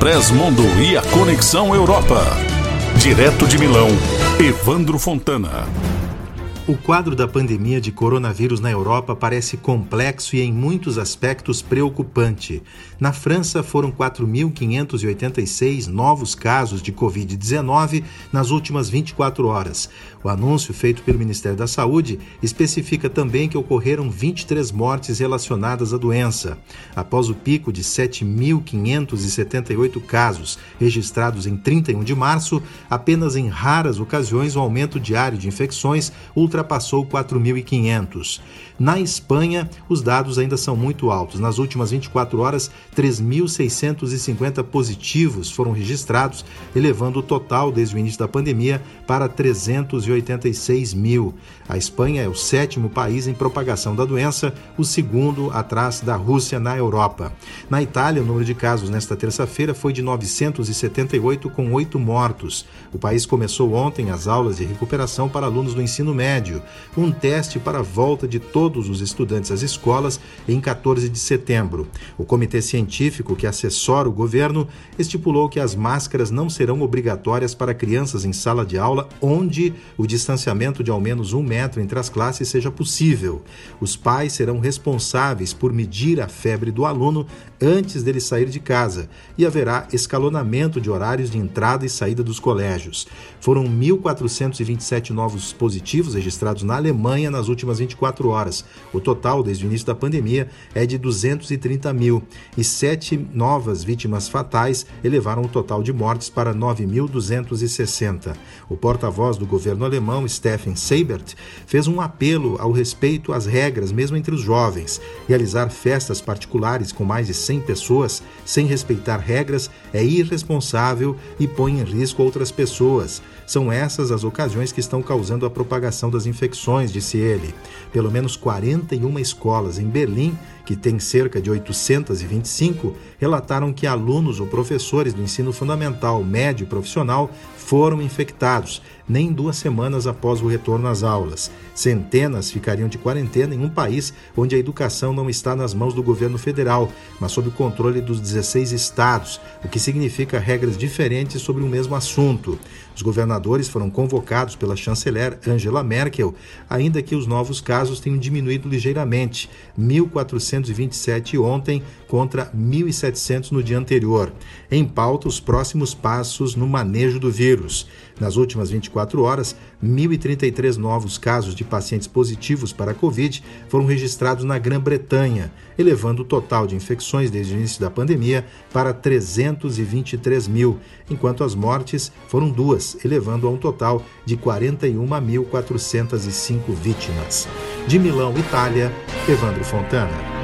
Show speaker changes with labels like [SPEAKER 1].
[SPEAKER 1] Express Mundo e a Conexão Europa. Direto de Milão, Evandro Fontana.
[SPEAKER 2] O quadro da pandemia de coronavírus na Europa parece complexo e, em muitos aspectos, preocupante. Na França, foram 4.586 novos casos de Covid-19 nas últimas 24 horas. O anúncio feito pelo Ministério da Saúde especifica também que ocorreram 23 mortes relacionadas à doença. Após o pico de 7.578 casos registrados em 31 de março, apenas em raras ocasiões o aumento diário de infecções ultrapassou 4.500. Na Espanha, os dados ainda são muito altos. Nas últimas 24 horas, 3.650 positivos foram registrados, elevando o total desde o início da pandemia para 386 mil. A Espanha é o 7º país em propagação da doença, o 2º atrás da Rússia na Europa. Na Itália, o número de casos nesta terça-feira foi de 978, com 8 mortos. O país começou ontem as aulas de recuperação para alunos do ensino médio, um teste para a volta de todos os estudantes às escolas em 14 de setembro. O comitê científico que assessora o governo estipulou que as máscaras não serão obrigatórias para crianças em sala de aula onde o distanciamento de ao menos 1 metro entre as classes seja possível. Os pais serão responsáveis por medir a febre do aluno antes dele sair de casa e haverá escalonamento de horários de entrada e saída dos colégios. Foram 1.427 novos positivos registrados na Alemanha nas últimas 24 horas. O total, desde o início da pandemia, é de 230 mil e 7 novas vítimas fatais elevaram o total de mortes para 9.260. O porta-voz do governo alemão, Steffen Seibert, fez um apelo ao respeito às regras, mesmo entre os jovens. Realizar festas particulares com mais de 100 pessoas sem respeitar regras é irresponsável e põe em risco outras pessoas. São essas as ocasiões que estão causando a propagação das infecções, disse ele. Pelo menos 41 escolas em Berlim, que tem cerca de 825, relataram que alunos ou professores do ensino fundamental, médio e profissional foram infectados, nem 2 semanas após o retorno às aulas. Centenas ficariam de quarentena em um país onde a educação não está nas mãos do governo federal, mas sob o controle dos 16 estados, o que significa regras diferentes sobre o mesmo assunto. Os governadores foram convocados pela chanceler Angela Merkel, ainda que os novos casos tenham diminuído ligeiramente, 1.427 ontem contra 1.700 no dia anterior. Em pauta, os próximos passos no manejo do vírus. Nas últimas 24 horas, 1.033 novos casos de pacientes positivos para a Covid foram registrados na Grã-Bretanha, elevando o total de infecções desde o início da pandemia para 323 mil, enquanto as mortes foram 2, elevando a um total de 41.405 vítimas. De Milão, Itália, Evandro Fontana.